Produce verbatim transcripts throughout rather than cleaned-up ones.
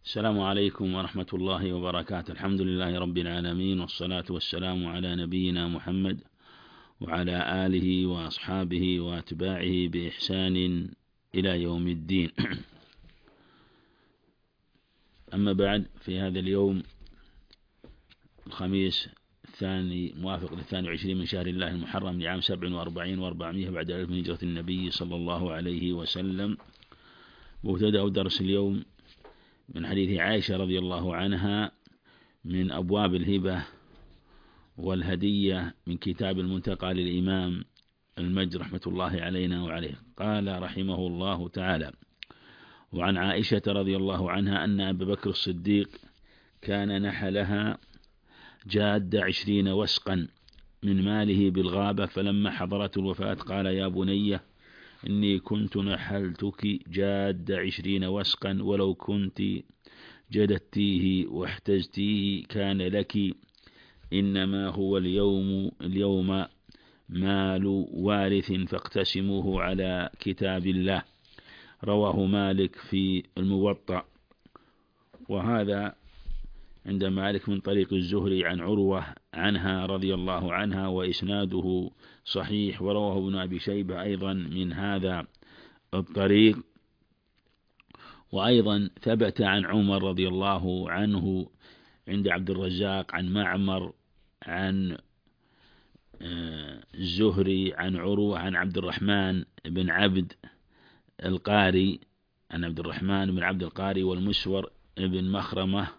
السلام عليكم ورحمة الله وبركاته. الحمد لله رب العالمين، والصلاة والسلام على نبينا محمد وعلى آله وأصحابه وأتباعه بإحسان إلى يوم الدين. أما بعد، في هذا اليوم الخميس الثاني موافق للثاني وعشرين من شهر الله المحرم لعام سبع وأربعين وأربعمائة بعد ألف من هجرة النبي صلى الله عليه وسلم. مبتدأ درس اليوم من حديث عائشة رضي الله عنها من أبواب الهبة والهدية من كتاب المنتقى للإمام المجد رحمة الله علينا وعليه. قال رحمه الله تعالى: وعن عائشة رضي الله عنها أن أبا بكر الصديق كان نحلها جاد عشرين وسقا من ماله بالغابة، فلما حضرت الوفاة قال: يا بني إني كنت نحلتك جاد عشرين وسقا، ولو كنت جددتيه واحتزتيه كان لك، إنما هو اليوم اليوم مال وارث فاقتسموه على كتاب الله. رواه مالك في الموطأ. وهذا عند مالك من طريق الزهري عن عروة عنها رضي الله عنها، وإسناده صحيح. ورواه ابن أبي شيبة أيضا من هذا الطريق. وأيضا ثبت عن عمر رضي الله عنه عند عبد الرزاق عن معمر عن الزهري عن عروة عن عبد الرحمن بن عبد القاري عن عبد الرحمن بن عبد القاري والمسور بن مخرمة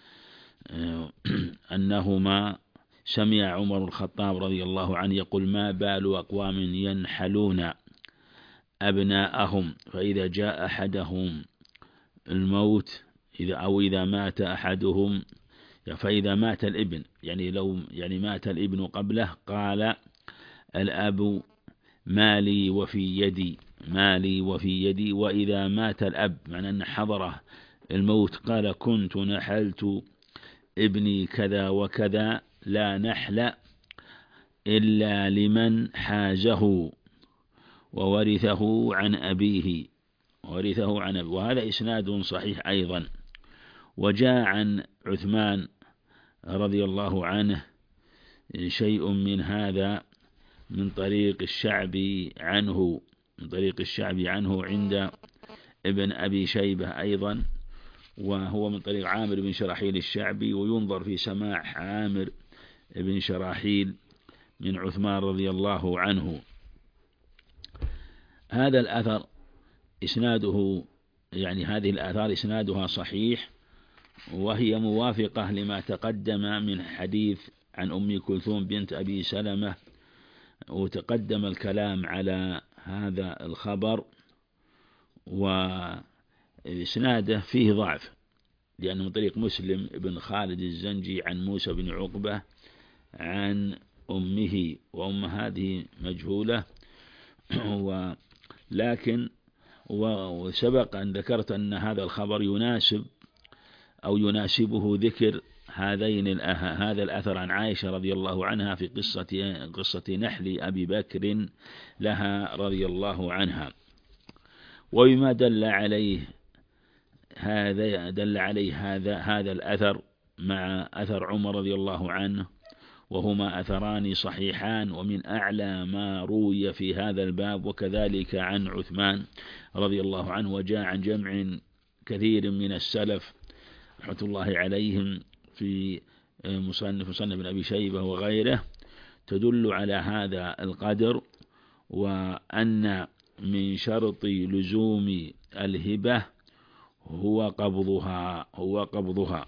أنهما سمع عمر الخطاب رضي الله عنه يقول: ما بال أقوام ينحلون أبناءهم فإذا جاء أحدهم الموت إذا أو إذا مات أحدهم، فإذا مات الابن، يعني لو يعني مات الابن قبله، قال الأب مالي وفي يدي مالي وفي يدي. وإذا مات الأب، معنى أن حضره الموت، قال كنت نحلت ابني كذا وكذا، لا نحل إلا لمن حازه وورثه عن أبيه ورثه عن أبيه. وهذا إسناد صحيح أيضا. وجاء عن عثمان رضي الله عنه شيء من هذا من طريق الشعبي عنه من طريق الشعبي عنه عند ابن أبي شيبة أيضا، وهو من طريق عامر بن شراحيل الشعبي. وينظر في سماع عامر بن شراحيل من عثمان رضي الله عنه. هذا الأثر إسناده يعني هذه الآثار إسنادها صحيح، وهي موافقة لما تقدم من حديث عن أم كلثوم بنت أبي سلمة، وتقدم الكلام على هذا الخبر. وإسناده فيه ضعف، لأنه من طريق مسلم بن خالد الزنجي عن موسى بن عقبة عن أمه، وأم هذه مجهولة. ولكن وسبق أن ذكرت أن هذا الخبر يناسب أو يناسبه ذكر هذين هذا الأثر عن عائشة رضي الله عنها في قصة قصة نحل أبي بكر لها رضي الله عنها. وبما دل عليه هذا دل عليه هذا هذا الأثر مع أثر عمر رضي الله عنه، وهما أثران صحيحان ومن أعلى ما روي في هذا الباب، وكذلك عن عثمان رضي الله عنه. وجاء عن جمع كثير من السلف رحمة الله عليهم في مصنف مصنف بن أبي شيبة وغيره تدل على هذا القدر، وأن من شرط لزوم الهبة هو قبضها هو قبضها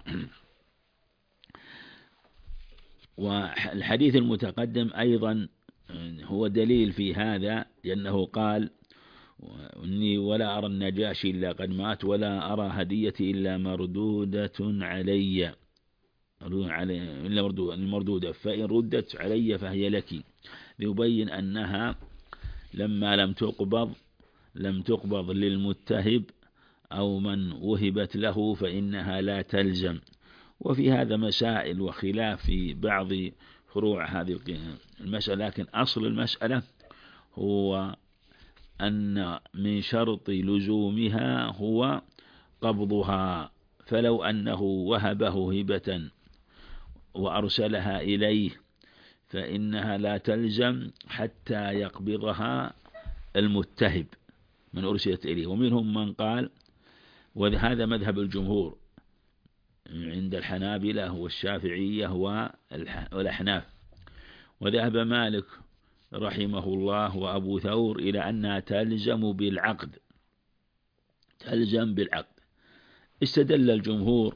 والحديث المتقدم أيضا هو دليل في هذا، لأنه قال: إني ولا أرى النجاشي إلا قد مات، ولا أرى هديتي إلا مردودة علي إلا مردودة، فإن ردت علي فهي لك، ليبين أنها لما لم تقبض لم تقبض للمتهب أو من وهبت له فإنها لا تلزم. وفي هذا مسائل وخلاف في بعض فروع هذه المسألة، لكن أصل المسألة هو أن من شرط لزومها هو قبضها، فلو أنه وهبه هبة وأرسلها إليه فإنها لا تلزم حتى يقبضها المتهب من أرسلت إليه. ومنهم من قال، وهذا مذهب الجمهور عند الحنابلة والشافعية والأحناف، وذهب مالك رحمه الله وأبو ثور إلى أنها تلزم بالعقد، تلزم بالعقد. استدل الجمهور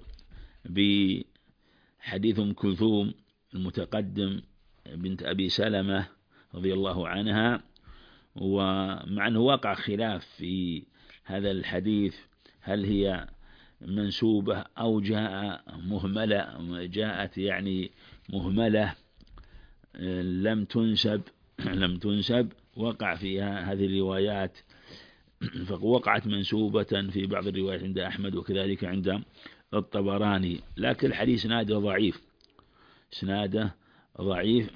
بحديث أم كلثوم المتقدم بنت أبي سلمة رضي الله عنها، ومع أنه وقع خلاف في هذا الحديث هل هي منسوبة أو جاء مهملة، جاءت يعني مهملة لم تنسب لم تنسب وقع فيها هذه الروايات، فوقعت منسوبة في بعض الروايات عند أحمد وكذلك عند الطبراني، لكن الحديث سناده ضعيف، سناده ضعيف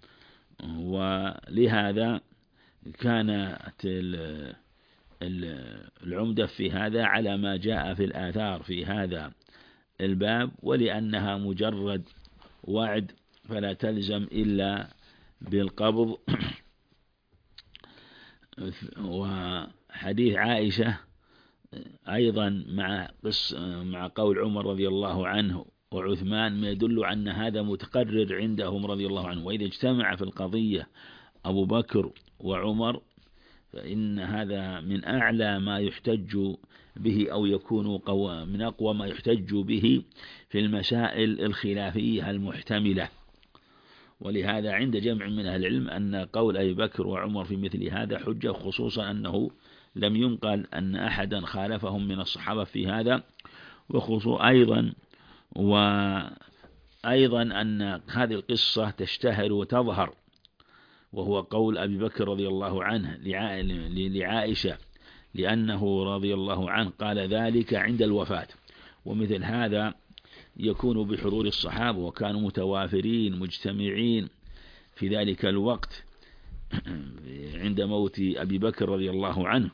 ولهذا كانت العمدة في هذا على ما جاء في الآثار في هذا الباب، ولأنها مجرد وعد فلا تلزم إلا بالقبض. وحديث عائشة أيضا مع قص مع قول عمر رضي الله عنه وعثمان ما يدل أن هذا متقرر عندهم رضي الله عنه، وإذا اجتمع في القضية أبو بكر وعمر فإن هذا من أعلى ما يحتج به أو يكون قوى من أقوى ما يحتج به في المسائل الخلافية المحتملة. ولهذا عند جمع من أهل العلم أن قول أبي بكر وعمر في مثل هذا حجة، خصوصا أنه لم ينقل أن أحدا خالفهم من الصحابة في هذا، وخصوصا أيضا وأيضا أن هذه القصة تشتهر وتظهر، وهو قول أبي بكر رضي الله عنه لعائشة لأنه رضي الله عنه قال ذلك عند الوفاة، ومثل هذا يكون بحضور الصحابة وكانوا متوافرين مجتمعين في ذلك الوقت عند موت أبي بكر رضي الله عنه،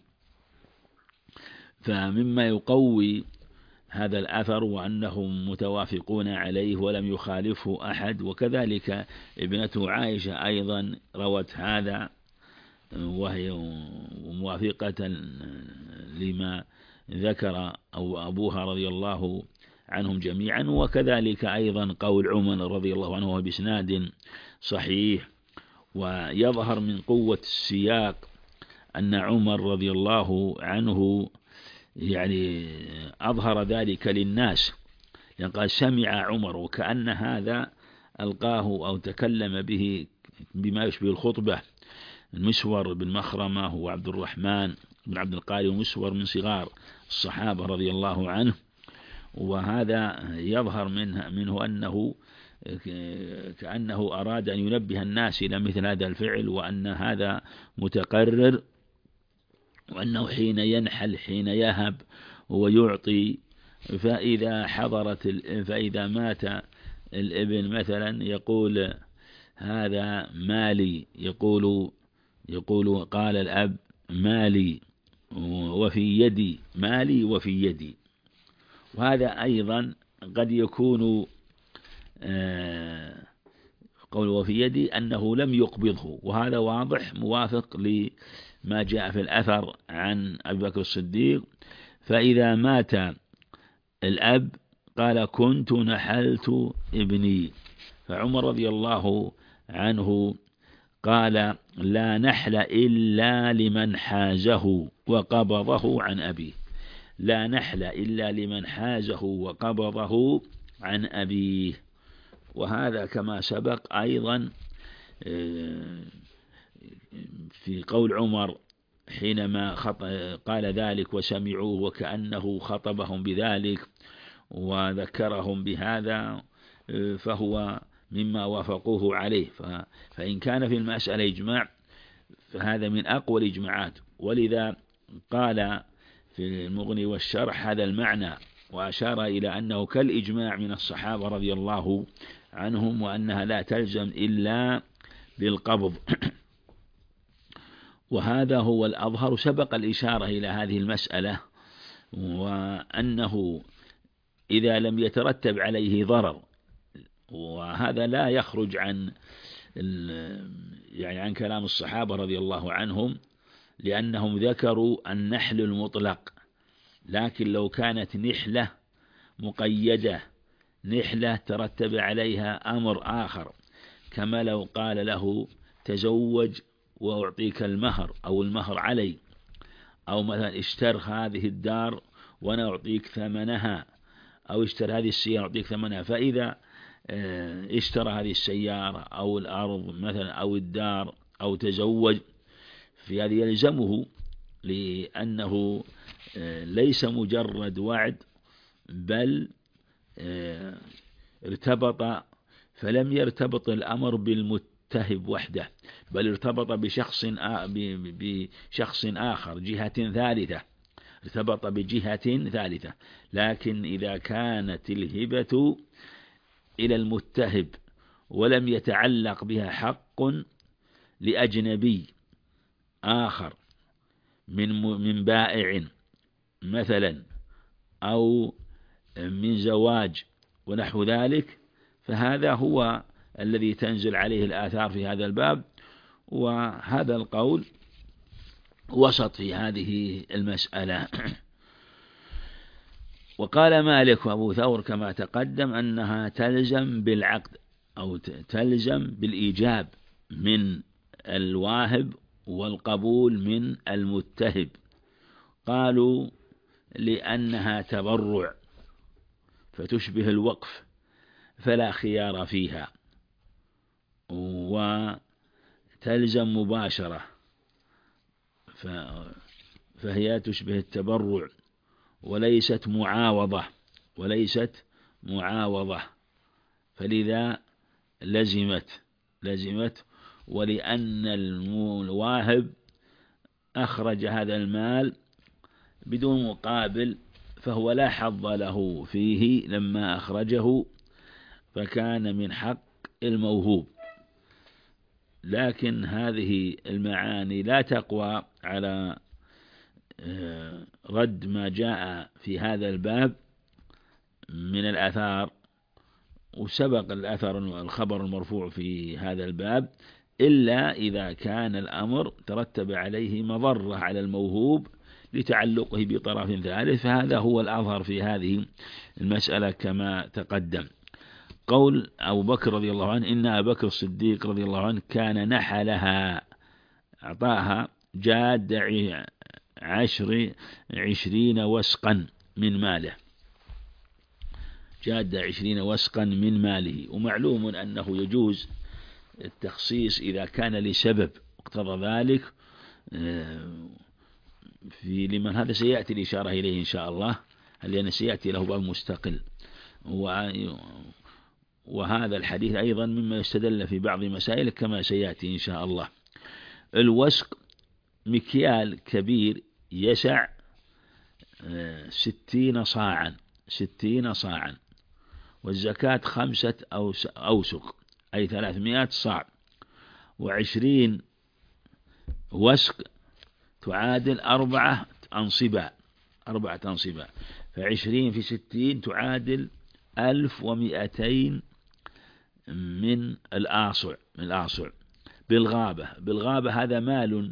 فمما يقوي هذا الأثر وأنهم متوافقون عليه ولم يخالفه أحد. وكذلك ابنته عائشة أيضا روت هذا وهي موافقة لما ذكر أو أبوها رضي الله عنهم جميعا. وكذلك أيضا قول عمر رضي الله عنه بإسناد صحيح. ويظهر من قوة السياق أن عمر رضي الله عنه يعني أظهر ذلك للناس، يعني قال سمع عمر، وكأن هذا ألقاه أو تكلم به بما يشبه الخطبة المسور بن مخرمة هو عبد الرحمن بن عبد القاري ومسور من صغار الصحابة رضي الله عنه، وهذا يظهر منه, منه أنه كأنه أراد أن ينبه الناس إلى مثل هذا الفعل، وأن هذا متقرر، وأنه حين ينحل حين يهب ويعطي فإذا حضرت فإذا مات الابن مثلا يقول هذا مالي، يقول يقول قال الأب مالي وفي يدي، مالي وفي يدي. وهذا أيضا قد يكون قول وفي يدي أنه لم يقبضه، وهذا واضح موافق لما جاء في الأثر عن أبي بكر الصديق، فإذا مات الأب قال كنت نحلت ابني، فعمر رضي الله عنه قال لا نحل إلا لمن حازه وقبضه عن أبيه، لا نحل إلا لمن حازه وقبضه عن أبيه. وهذا كما سبق أيضا في قول عمر حينما قال ذلك وسمعوه وكأنه خطبهم بذلك وذكرهم بهذا، فهو مما وافقوه عليه. فإن كان في المسألة إجماع فهذا من أقوى الإجماعات، ولذا قال في المغني والشرح هذا المعنى، وأشار إلى أنه كالإجماع من الصحابة رضي الله عنهم، وأنها لا تلزم إلا بالقبض. وهذا هو الأظهر. سبق الإشارة إلى هذه المسألة، وأنه إذا لم يترتب عليه ضرر، وهذا لا يخرج عن يعني عن كلام الصحابة رضي الله عنهم، لأنهم ذكروا النحل المطلق، لكن لو كانت نحلة مقيدة، نحلة ترتب عليها أمر آخر، كما لو قال له تزوج وأعطيك المهر أو المهر علي، أو مثلا اشتر هذه الدار وأنا أعطيك ثمنها، أو اشتر هذه السيارة أعطيك ثمنها، فإذا اشترى هذه السيارة أو الأرض مثلا أو الدار أو تزوج، في هذه يلزمه، لأنه ليس مجرد وعد، بل ارتبط، فلم يرتبط الأمر بالمتهب وحده، بل ارتبط بشخص بشخص آخر، جهة ثالثة، ارتبط بجهة ثالثة. لكن إذا كانت الهبة إلى المتهب ولم يتعلق بها حق لأجنبي آخر من من بائع مثلا أو من زواج ونحو ذلك، فهذا هو الذي تنزل عليه الآثار في هذا الباب. وهذا القول وسط في هذه المسألة. وقال مالك وأبو ثور كما تقدم أنها تلزم بالعقد أو تلزم بالإيجاب من الواهب والقبول من المتهب. قالوا لأنها تبرع فتشبه الوقف فلا خيار فيها، وتلزم مباشرة فهي تشبه التبرع وليست معاوضة وليست معاوضة فلذا لزمت لزمت ولأن الواهب أخرج هذا المال بدون مقابل، فهو لا حظ له فيه لما أخرجه، فكان من حق الموهوب. لكن هذه المعاني لا تقوى على رد ما جاء في هذا الباب من الآثار، وسبق الأثر الخبر المرفوع في هذا الباب، إلا إذا كان الأمر ترتب عليه مضرة على الموهوب لتعلقه بطرف ثالث، فهذا هو الأظهر في هذه المسألة كما تقدم. قول أبو بكر رضي الله عنه إن أبا بكر الصديق رضي الله عنه كان نحلها، أعطاها جاد عشر عشرين وسقا من ماله، جاد عشرين وسقا من ماله. ومعلوم أنه يجوز التخصيص إذا كان لسبب اقتضى ذلك، في لمن هذا سيأتي الإشارة إليه إن شاء الله، لأن سيأتي له باب مستقل. وهذا الحديث أيضا مما يستدل في بعض مسائل كما سيأتي إن شاء الله. الوسق مكيال كبير يسع ستين صاعا ستين صاعا، والزكاة خمسة أوسق أي ثلاثمائة صاع، وعشرين وسق تعادل أربعة أنصبة أربعة أنصبة، فعشرين في ستين تعادل ألف ومئتين من الآصع من الآصع بالغابة. بالغابة هذا مال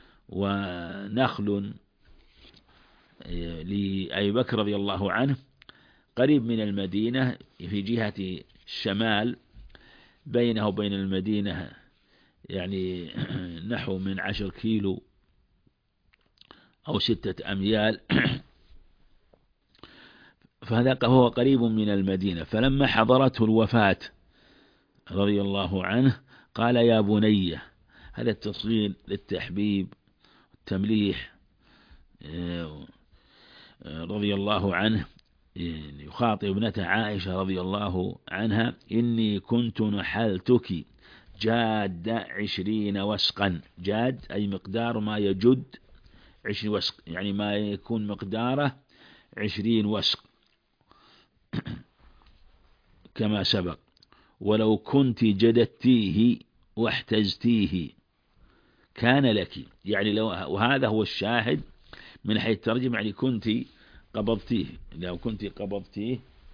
ونخل لأبي بكر رضي الله عنه قريب من المدينة في جهة الشمال، بينه وبين المدينة يعني نحو من عشر كيلو أو ستة أميال، فهذا هو قريب من المدينة. فلما حضرته الوفاة رضي الله عنه قال يا بني، هذا التصغير للتحبيب والتمليح رضي الله عنه، يخاطب ابنته عائشة رضي الله عنها إني كنت نحلتك جاد عشرين وسقا، جاد أي مقدار ما يجد عشرين وسق، يعني ما يكون مقداره عشرين وسق كما سبق، ولو كنت جددتيه واحتزتيه كان لك، يعني لو، وهذا هو الشاهد من حيث الترجمة، يعني كنت قبضتيه، لو كنت قبضتيه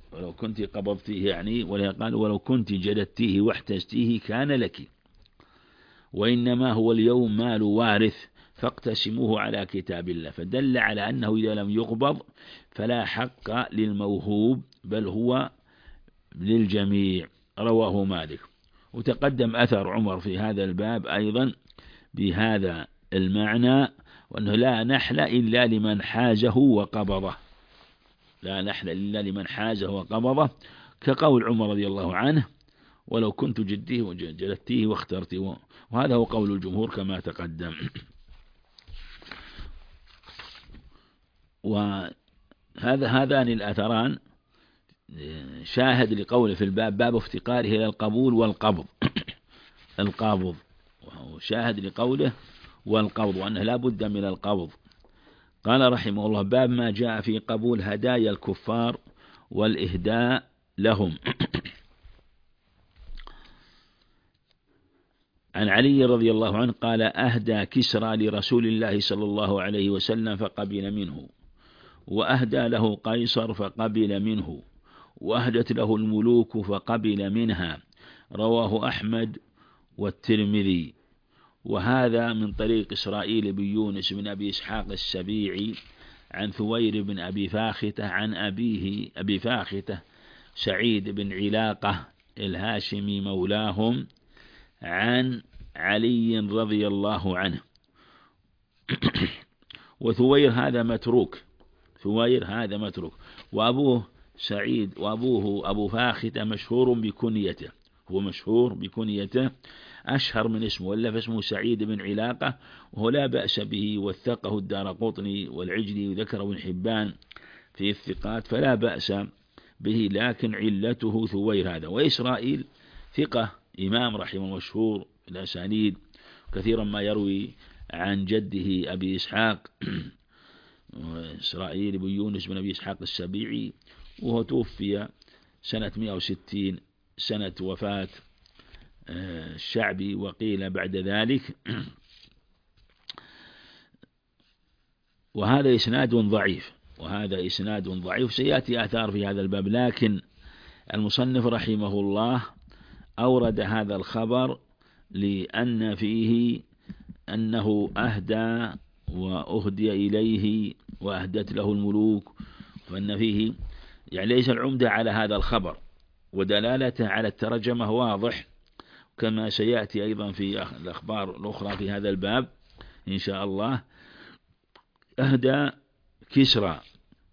ولو كنت قبضتيه يعني، ولا قال ولو كنت جلدتيه واحتجتيه كان لك، وإنما هو اليوم مال وارث فاقتسموه على كتاب الله، فدل على أنه إذا لم يقبض فلا حق للموهوب بل هو للجميع. رواه مالك. وتقدم أثر عمر في هذا الباب أيضا بهذا المعنى، وأنه لا نحل إلا لمن حازه وقبضه، لا نحل إلا لمن حازه وقبضه، كقول عمر رضي الله عنه ولو كنت جديه وجلدتيه واخترته، وهذا هو قول الجمهور كما تقدم. وهذا هذان الأثران شاهد لقوله في الباب باب افتقاره إلى القبول والقبض القابض، وشاهد لقوله والقبض وأنه لا بد من القبض. قال رحمه الله باب ما جاء في قبول هدايا الكفار والإهداء لهم. عن علي رضي الله عنه قال أهدى كسرى لرسول الله صلى الله عليه وسلم فقبل منه، وأهدى له قيصر فقبل منه، وأهدت له الملوك فقبل منها. رواه أحمد والترمذي. وهذا من طريق إسرائيل بن يونس بن أبي إسحاق السبيعي عن ثوير بن أبي فاختة عن أبيه أبي فاختة سعيد بن علاقة الهاشمي مولاهم عن علي رضي الله عنه. وثوير هذا متروك، ثوير هذا متروك، وأبوه سعيد وأبوه أبو فاختة مشهور بكنيته، هو مشهور بكنيته أشهر من اسمه، ولا فاسمه سعيد بن علاقة، وهو لا بأس به، وثقه الدارقطني والعجلي وذكره ابن حبان في الثقات فلا بأس به، لكن علته ثوير هذا. وإسرائيل ثقة إمام رحمه مشهور الأسانيد كثيرا ما يروي عن جده أبي إسحاق إسرائيل بن يونس بن أبي إسحاق السبيعي، وهو توفي سنة مئة وستين سنة وفاة الشعبي، وقيل بعد ذلك. وهذا إسناد ضعيف، وهذا إسناد ضعيف، سيأتي آثار في هذا الباب، لكن المصنف رحمه الله أورد هذا الخبر لأن فيه أنه أهدى وأهدي إليه وأهدت له الملوك، وأن فيه يعني ليس العمدة على هذا الخبر، ودلالته على الترجمة واضح، كما سيأتي أيضا في الأخبار الأخرى في هذا الباب إن شاء الله. أهدى كسرى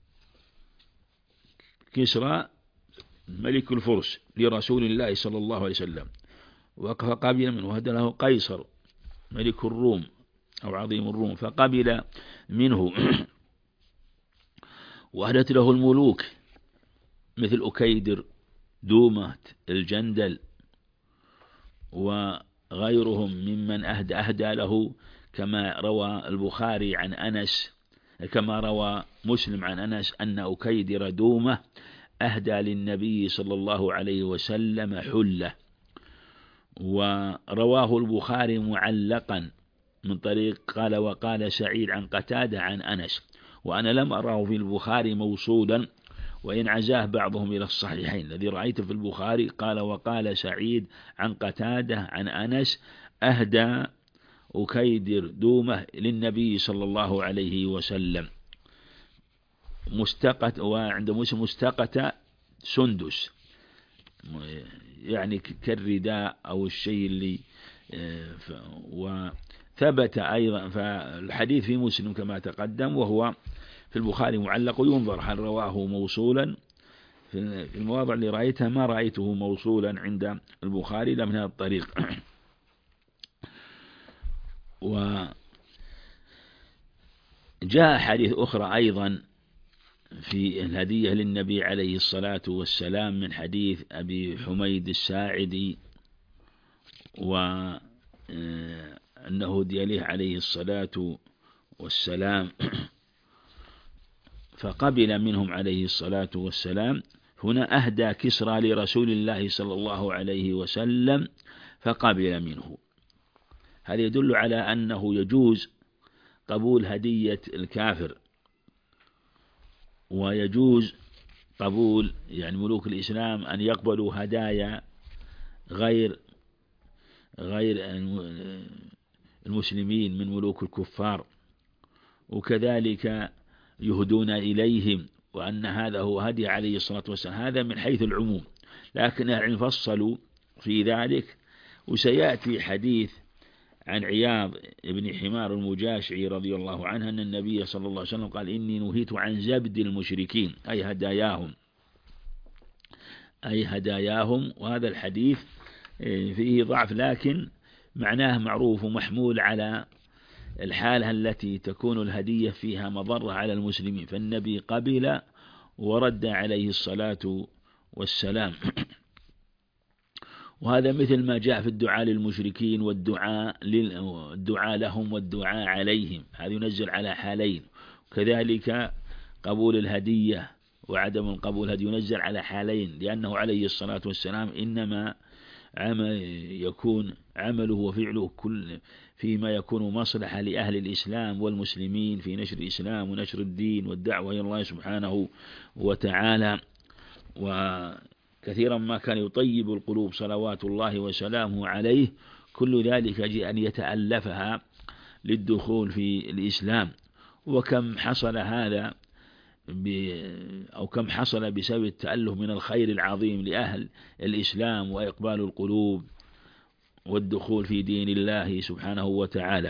كسرى ملك الفرس لرسول الله صلى الله عليه وسلم، فقبل منه. وهدى له قيصر ملك الروم أو عظيم الروم فقبل منه. وأهدت له الملوك مثل أكيدر دومة الجندل وغيرهم ممن أهدى أهدى له، كما روى البخاري عن أنس، كما روى مسلم عن أنس أن أكيدر دومة أهدى للنبي صلى الله عليه وسلم حلة. ورواه البخاري معلقا من طريق قال وقال سعيد عن قتادة عن أنس، وأنا لم أراه في البخاري موصولا، وإن عزاه بعضهم إلى الصحيحين. الذي رأيته في البخاري قال وقال سعيد عن قتادة عن أنس أهدى أكيدر دومة للنبي صلى الله عليه وسلم مستقت، وعند مسلم مستقت سندس، يعني كالرداء أو الشيء اللي. وثبت أيضا فالحديث في مسلم كما تقدم، وهو في البخاري معلق، وينظر هل رواه موصولا. في المواضع اللي رأيتها ما رأيته موصولا عند البخاري لا من هذا الطريق. وجاء حديث أخرى أيضا في الهدية للنبي عليه الصلاة والسلام من حديث أبي حميد الساعدي، وأنه هدي له عليه الصلاة والسلام فقبل منهم عليه الصلاة والسلام. هنا أهدى كسرى لرسول الله صلى الله عليه وسلم فقبل منه. هذا يدل على أنه يجوز قبول هدية الكافر، ويجوز قبول يعني ملوك الإسلام أن يقبلوا هدايا غير غير المسلمين من ملوك الكفار، وكذلك يهدون إليهم، وأن هذا هو هدي عليه الصلاة والسلام. هذا من حيث العموم، لكن العلم فصلوا في ذلك. وسيأتي حديث عن عياض بن حمار المجاشعي رضي الله عنه أن النبي صلى الله عليه وسلم قال: إني نهيت عن زبد المشركين، أي هداياهم أي هداياهم. وهذا الحديث فيه ضعف، لكن معناه معروف ومحمول على الحالة التي تكون الهدية فيها مضرة على المسلمين، فالنبي قبل ورد عليه الصلاة والسلام. وهذا مثل ما جاء في الدعاء للمشركين والدعاء الدعاء لهم والدعاء عليهم، هذا ينزل على حالين. كذلك قبول الهدية وعدم القبول هذا ينزل على حالين، لأنه عليه الصلاة والسلام إنما عمل يكون عمله وفعله كل فيما يكون مصلحة لأهل الإسلام والمسلمين في نشر الإسلام ونشر الدين والدعوة إلى الله سبحانه وتعالى. وكثيرا ما كان يطيب القلوب صلوات الله وسلامه عليه، كل ذلك يجي أن يتألفها للدخول في الإسلام. وكم حصل هذا أو كم حصل بسبب التألف من الخير العظيم لأهل الإسلام وإقبال القلوب والدخول في دين الله سبحانه وتعالى.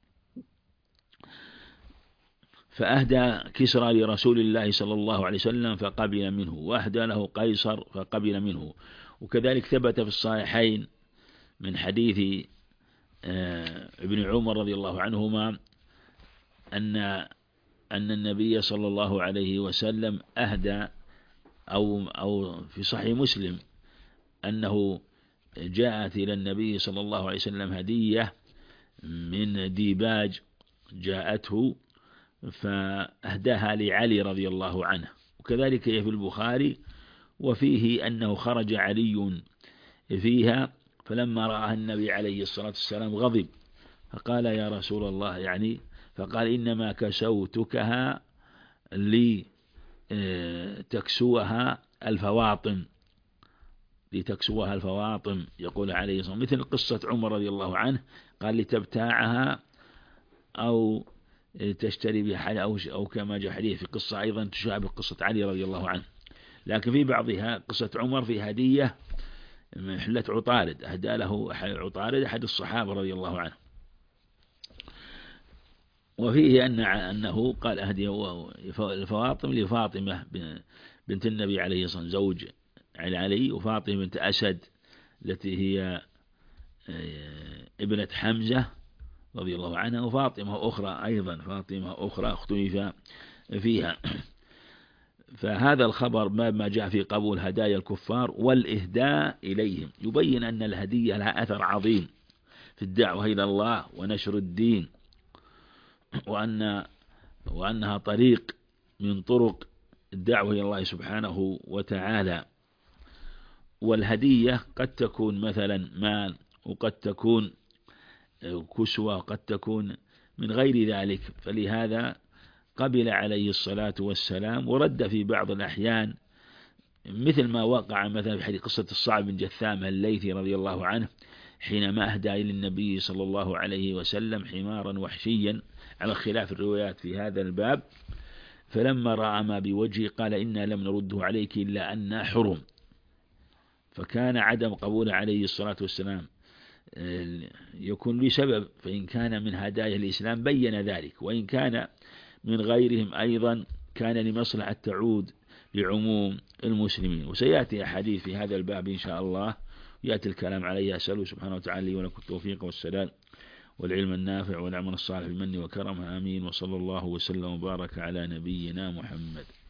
فأهدى كسرى لرسول الله صلى الله عليه وسلم فقبل منه، وأهدى له قيصر فقبل منه. وكذلك ثبت في الصحيحين من حديث ابن عمر رضي الله عنهما أن أن النبي صلى الله عليه وسلم أهدى، أو أو في صحيح مسلم أنه جاءت إلى النبي صلى الله عليه وسلم هدية من ديباج جاءته فأهداها لعلي رضي الله عنه. وكذلك في البخاري وفيه أنه خرج علي فيها، فلما رآها النبي عليه الصلاة والسلام غضب فقال: يا رسول الله، يعني فقال: إنما كسوتكها لتكسوها الفواطم لتكسوها الفواطم يقول عليه الصلاة والسلام، مثل قصة عمر رضي الله عنه قال: لتبتاعها أو تشتري بها، أو, أو كما جاء حديث في قصة أيضا تشابه قصة علي رضي الله عنه. لكن في بعضها قصة عمر في هدية من حلة عطارد، أهدى له عطارد أحد الصحابة رضي الله عنه. وفيه أن أنه قال: أهدي الفواطم لفاطمة بنت النبي عليه الصلاة والسلام زوج علي، وفاطمة بنت أسد التي هي ابنة حمزة رضي الله عنها، وفاطمة أخرى أيضا فاطمة أخرى اختلف فيها. فهذا الخبر ما جاء في قبول هدايا الكفار والإهداء إليهم يبين أن الهدية لها أثر عظيم في الدعوة إلى الله ونشر الدين، وأن وأنها طريق من طرق الدعوة إلى الله سبحانه وتعالى. والهدية قد تكون مثلا مال، وقد تكون كسوة، وقد تكون من غير ذلك. فلهذا قبل عليه الصلاة والسلام ورد في بعض الأحيان، مثل ما وقع مثلا في حديث قصة الصعب بن جثام الليثي رضي الله عنه حينما أهدى إلى النبي صلى الله عليه وسلم حمارا وحشيا، على خلاف الروايات في هذا الباب، فلما رأى ما بوجهه قال: إنا لم نرده عليك إلا أن حرم. فكان عدم قبول عليه الصلاة والسلام يكون لسبب، فإن كان من هدايا الإسلام بين ذلك، وإن كان من غيرهم أيضا كان لمصلحة تعود لعموم المسلمين. وسيأتي أحاديث في هذا الباب إن شاء الله، يأتي الكلام عليه. أسأله سبحانه وتعالى لي ولكم التوفيق والسداد والعلم النافع والعمل الصالح بمنه وكرمه، آمين. وصلى الله وسلم وبارك على نبينا محمد.